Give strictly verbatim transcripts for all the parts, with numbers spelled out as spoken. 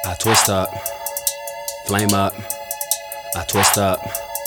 I twist up, flame up, I twist up,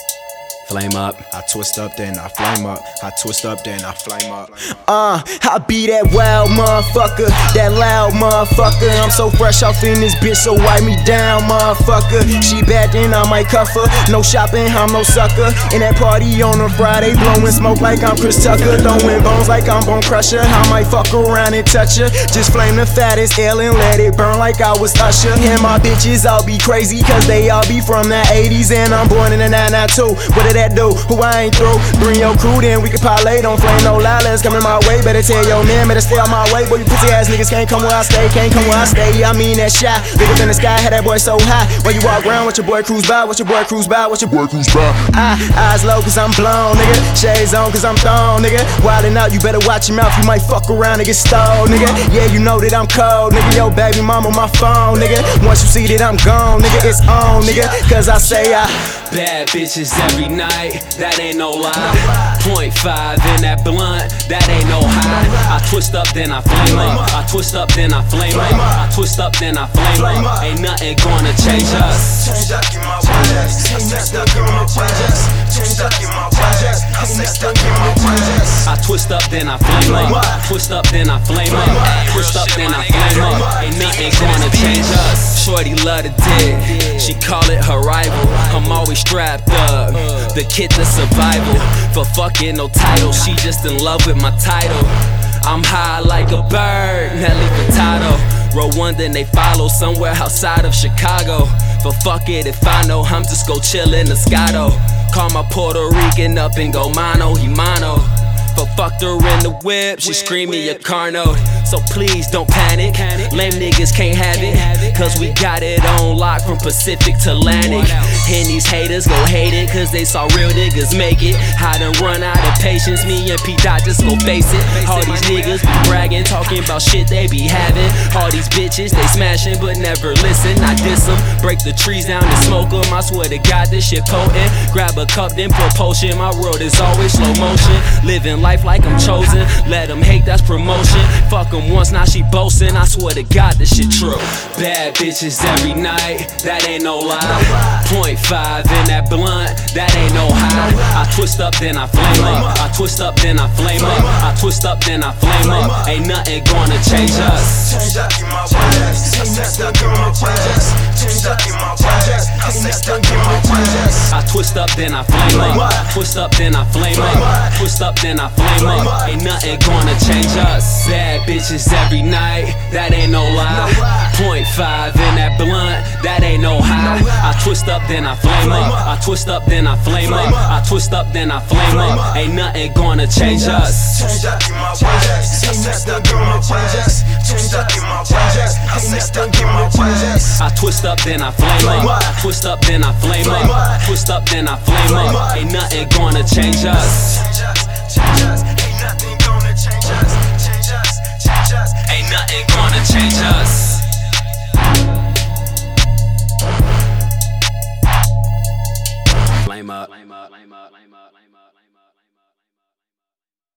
flame up, I twist up, then I flame up. I twist up, then I flame up. Uh, I be that wild motherfucker, that loud motherfucker. I'm so fresh off in this bitch, so wipe me down, motherfucker. She bad, then I might cuff her. No shopping, I'm no sucker. In that party on a Friday, blowing smoke like I'm Chris Tucker. Throwing bones like I'm Bone Crusher. I might fuck around and touch her. Just flame the fattest L and let it burn like I was Usher. And my bitches all be crazy, cause they all be from the eighties. And I'm born in the nine nine two. What did that do? Who I ain't through? Bring your crew, then we can parlay. Don't flame no lilas coming my way. Better tell your man, better stay on my way. Boy, you pussy ass niggas can't come where I stay. Can't come where I stay. I mean that shot bigger than the sky. Had that boy so high. When you walk around, watch your boy cruise by. Watch your boy cruise by. Watch your boy cruise by. I, eyes low cause I'm blown, nigga. Shades on cause I'm thrown, nigga. Wildin' out, you better watch your mouth. You might fuck around and get stole, nigga. Yeah, you know that I'm cold, nigga. Yo, baby mama, my phone, nigga. Once you see that I'm gone, nigga, it's on, nigga. Cause I say I bad bitches every night, that ain't no lie. Point five in that blunt, that ain't no high. I twist up, then I flame up. I twist up, then I flame up. I twist up, then I flame up. Ain't nothing gonna change us. Stuck in my ways. I stay stuck in my ways. Stuck in my ways. I stay stuck in my ways. I twist up, then I flame up. I twist up, then I flame up. Twist up, then I flame up. Ain't nothing gonna change us. Shorty love to dig, she call it her rival. I'm always strapped up, the kid to survival. For fucking no title, she just in love with my title. I'm high like a bird, Nelly Furtado. Roll one, then they follow somewhere outside of Chicago. But fuck it if I know, I'm just go chill in the Scotto. Call my Puerto Rican up and go mano, he mano. But fucked her in the whip, she screaming your car note. So please don't panic, lame niggas can't have it. Cause we got it on lock from Pacific to Atlantic. And these haters go hate it, cause they saw real niggas make it. I done run out of patience, me and P Dot just go face it. All these niggas be bragging, talking about shit they be having. All these bitches, they smashing but never listen. I diss them, break the trees down and smoke them. I swear to God this shit potent. Grab a cup then pour potion, my world is always slow motion. Living life like I'm chosen, let them hate, that's promotion. Fuck them once, now she boasting, I swear to God this shit true. Bad bitches every night, that ain't no lie. Point five in that blunt, that ain't no high. I twist up, then I flame up. I twist up, then I flame up. I twist up, then I flame up. Ain't nothing gonna change us. Stuck in my ways. I stay stuck in my ways. Stuck in my ways. I stay stuck in my ways. I twist up, then I flame up. I twist up, then I flame up. Twist up, then I flame up. Ain't nothing gonna change us. Bad bitches every night, that ain't no lie. Point five in that blunt, that ain't no high. I twist up, then I flame up. I twist up, then I flame up. I twist up, then I flame up. Ain't nothing gonna change us. Stuck in my ways. I stay stuck in my ways. Stuck in my ways. I stay stuck in my ways. I twist up, then I flame up. I twist up, then I flame up. Twist up, then I flame up. Ain't nothing gonna change us. Change us, ain't nothing gonna change us. Change us, change us, Ain't nothing gonna change us.